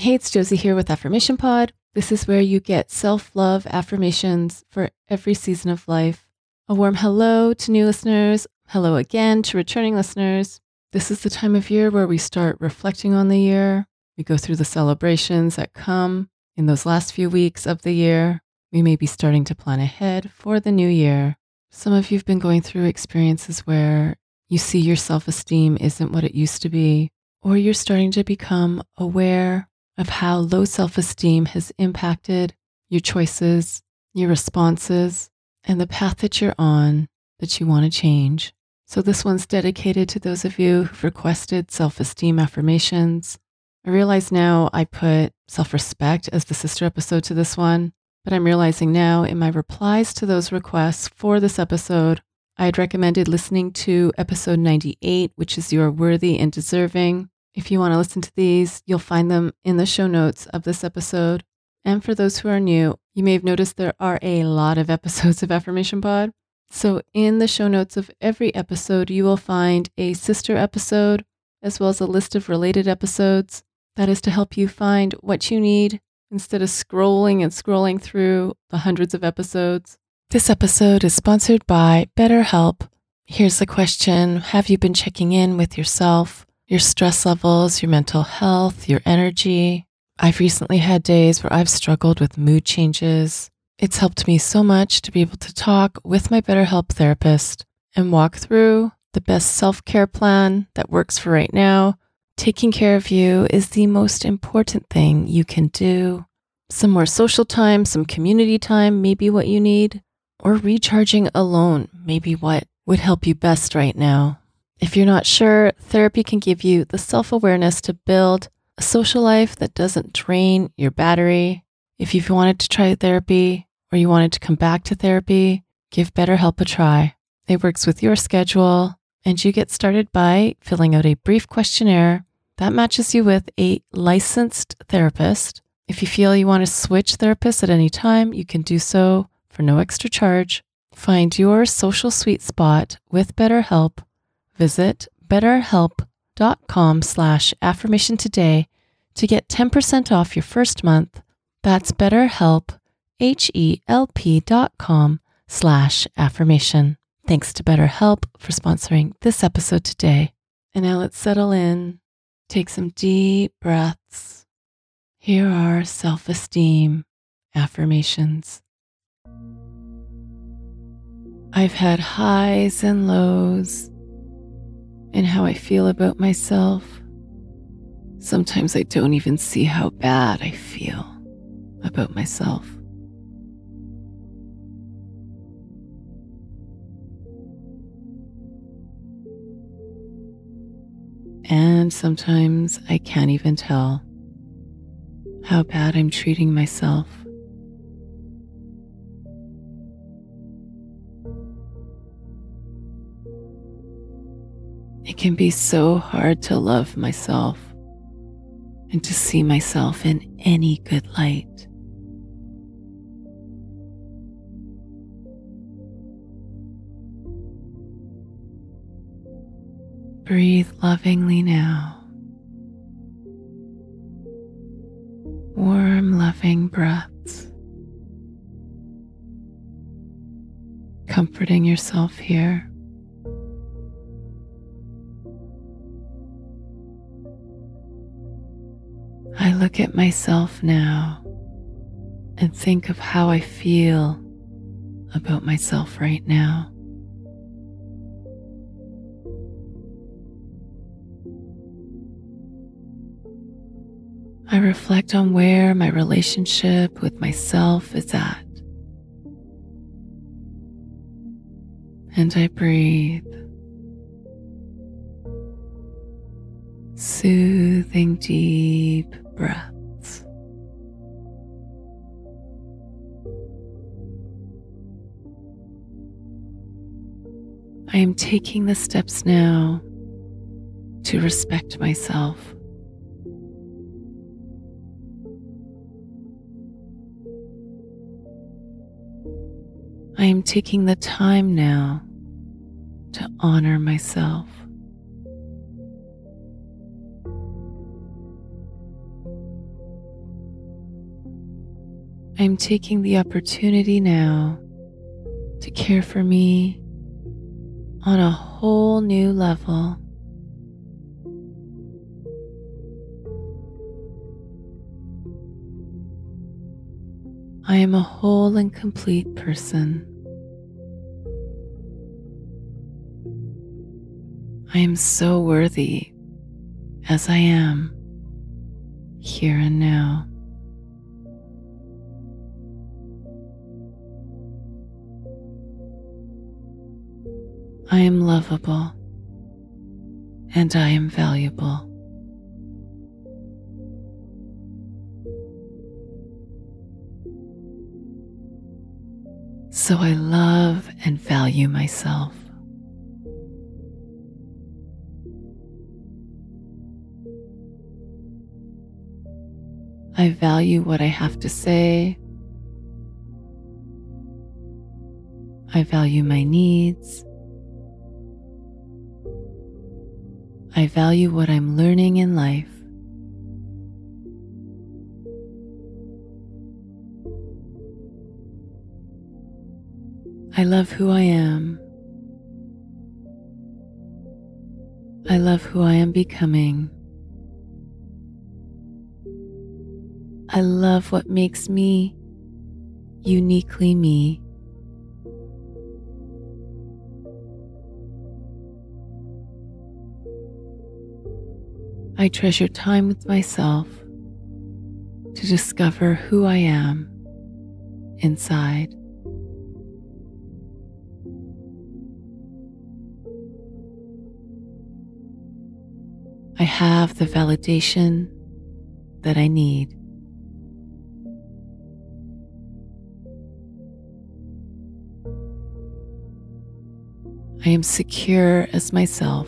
Hey, it's Josie here with Affirmation Pod. This is where you get self-love affirmations for every season of life. A warm hello to new listeners. Hello again to returning listeners. This is the time of year where we start reflecting on the year. We go through the celebrations that come in those last few weeks of the year. We may be starting to plan ahead for the new year. Some of you have been going through experiences where you see your self-esteem isn't what it used to be, or you're starting to become aware of how low self-esteem has impacted your choices, your responses, and the path that you're on that you want to change. So this one's dedicated to those of you who've requested self-esteem affirmations. I realize now I put self-respect as the sister episode to this one, but I'm realizing now in my replies to those requests for this episode, I had recommended listening to episode 98, which is You're Worthy and Deserving. If you want to listen to these, you'll find them in the show notes of this episode. And for those who are new, you may have noticed there are a lot of episodes of Affirmation Pod. So in the show notes of every episode, you will find a sister episode, as well as a list of related episodes. That is to help you find what you need instead of scrolling through the hundreds of episodes. This episode is sponsored by BetterHelp. Here's the question. Have you been checking in with yourself, your stress levels, your mental health, your energy? I've recently had days where I've struggled with mood changes. It's helped me so much to be able to talk with my BetterHelp therapist and walk through the best self-care plan that works for right now. Taking care of you is the most important thing you can do. Some more social time, some community time may be what you need, or recharging alone may be what would help you best right now. If you're not sure, therapy can give you the self-awareness to build a social life that doesn't drain your battery. If you've wanted to try therapy or you wanted to come back to therapy, give BetterHelp a try. It works with your schedule, and you get started by filling out a brief questionnaire that matches you with a licensed therapist. If you feel you want to switch therapists at any time, you can do so for no extra charge. Find your social sweet spot with BetterHelp. Visit betterhelp.com/affirmation today to get 10% off your first month. That's BetterHelp, HELP.com/affirmation. Thanks to BetterHelp for sponsoring this episode today. And now let's settle in. Take some deep breaths. Here are self-esteem affirmations. I've had highs and lows in how I feel about myself. Sometimes I don't even see how bad I feel about myself. And sometimes I can't even tell how bad I'm treating myself. It can be so hard to love myself and to see myself in any good light. Breathe lovingly now. Warm, loving breaths. Comforting yourself here. I look at myself now and think of how I feel about myself right now. I reflect on where my relationship with myself is at. And I breathe. Soothing deep breaths. I am taking the steps now to respect myself. I am taking the time now to honor myself. I'm taking the opportunity now to care for me on a whole new level. I am a whole and complete person. I am so worthy as I am, here and now. I am lovable and I am valuable. So I love and value myself. I value what I have to say. I value my needs. I value what I'm learning in life. I love who I am. I love who I am becoming. I love what makes me uniquely me. I treasure time with myself to discover who I am inside. I have the validation that I need. I am secure as myself.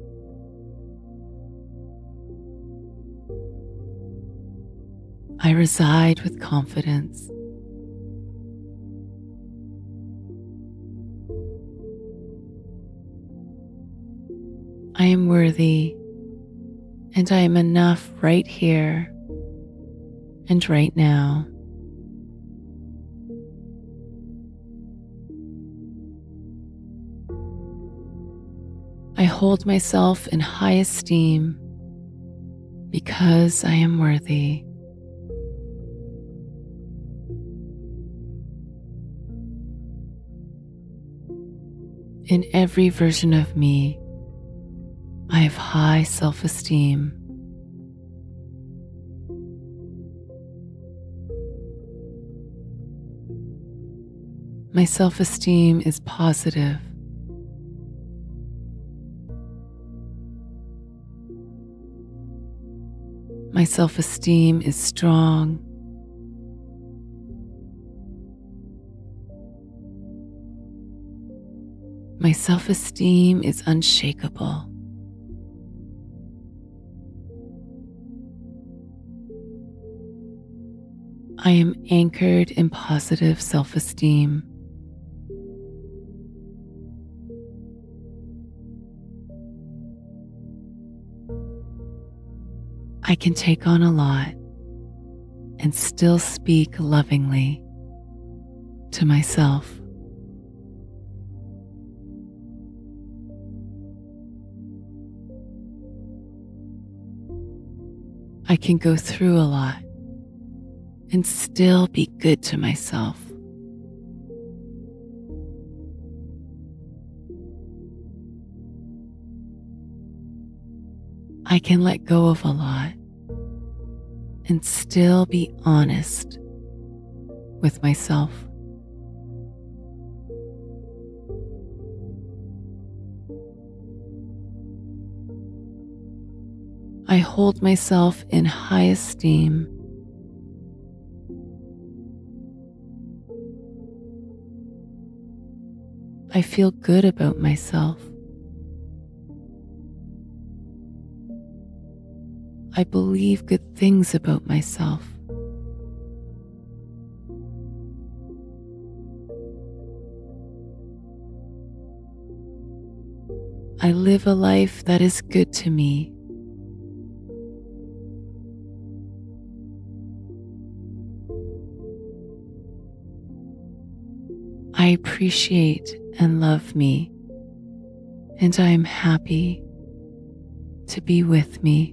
I reside with confidence. I am worthy and I am enough right here and right now. I hold myself in high esteem because I am worthy. In every version of me, I have high self-esteem. My self-esteem is positive. My self-esteem is strong. My self-esteem is unshakable. I am anchored in positive self-esteem. I can take on a lot and still speak lovingly to myself. I can go through a lot and still be good to myself. I can let go of a lot and still be honest with myself. I hold myself in high esteem. I feel good about myself. I believe good things about myself. I live a life that is good to me. I appreciate and love me, and I am happy to be with me.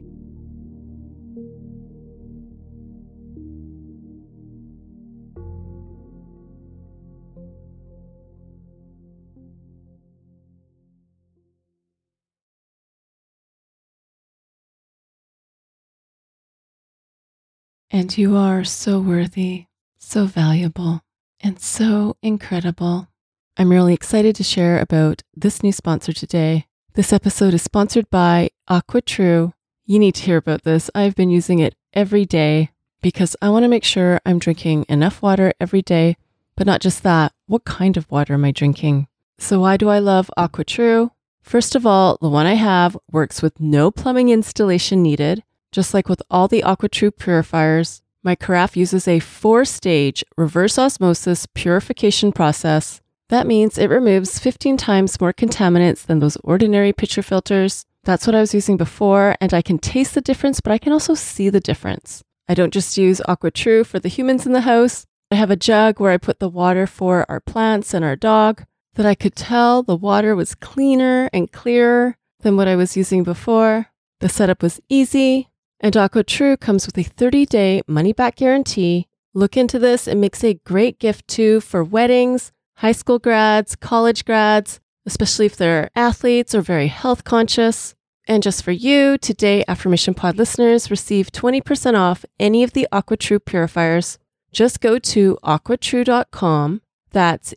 And you are so worthy, so valuable, and so incredible. I'm really excited to share about this new sponsor today. This episode is sponsored by AquaTrue. You need to hear about this. I've been using it every day because I want to make sure I'm drinking enough water every day, but not just that. What kind of water am I drinking? So why do I love AquaTrue? First of all, the one I have works with no plumbing installation needed. Just like with all the AquaTrue purifiers, my carafe uses a 4-stage reverse osmosis purification process. That means it removes 15 times more contaminants than those ordinary pitcher filters. That's what I was using before, and I can taste the difference, but I can also see the difference. I don't just use AquaTrue for the humans in the house. I have a jug where I put the water for our plants and our dog, that I could tell the water was cleaner and clearer than what I was using before. The setup was easy. And AquaTrue comes with a 30-day money-back guarantee. Look into this. It makes a great gift too for weddings, high school grads, college grads, especially if they're athletes or very health conscious. And just for you, today Affirmation Pod listeners receive 20% off any of the AquaTrue purifiers. Just go to aquatrue.com. That's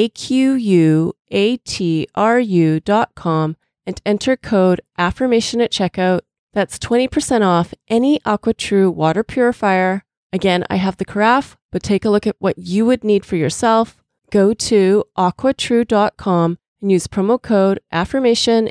AQUATRU.com and enter code AFFIRMATION at checkout. That's 20% off any AquaTrue water purifier. Again, I have the carafe, but take a look at what you would need for yourself. Go to aquatrue.com and use promo code AFFIRMATION,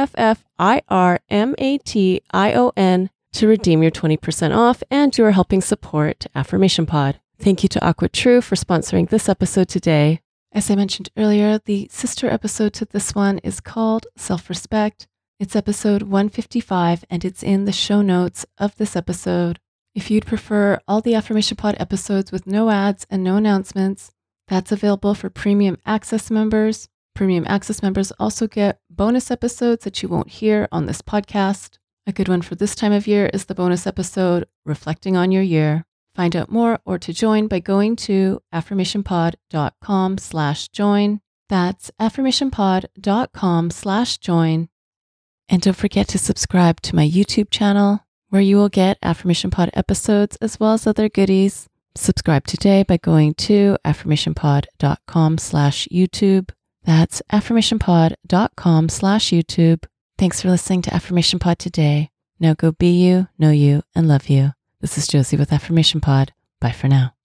AFFIRMATION, to redeem your 20% off, and you are helping support Affirmation Pod. Thank you to AquaTrue for sponsoring this episode today. As I mentioned earlier, the sister episode to this one is called Self-Respect. It's episode 155, and it's in the show notes of this episode. If you'd prefer all the Affirmation Pod episodes with no ads and no announcements, that's available for Premium Access members. Premium Access members also get bonus episodes that you won't hear on this podcast. A good one for this time of year is the bonus episode, Reflecting on Your Year. Find out more or to join by going to affirmationpod.com/join. That's affirmationpod.com/join. And don't forget to subscribe to my YouTube channel, where you will get Affirmation Pod episodes as well as other goodies. Subscribe today by going to affirmationpod.com/YouTube. That's affirmationpod.com/YouTube. Thanks for listening to Affirmation Pod today. Now go be you, know you, and love you. This is Josie with Affirmation Pod. Bye for now.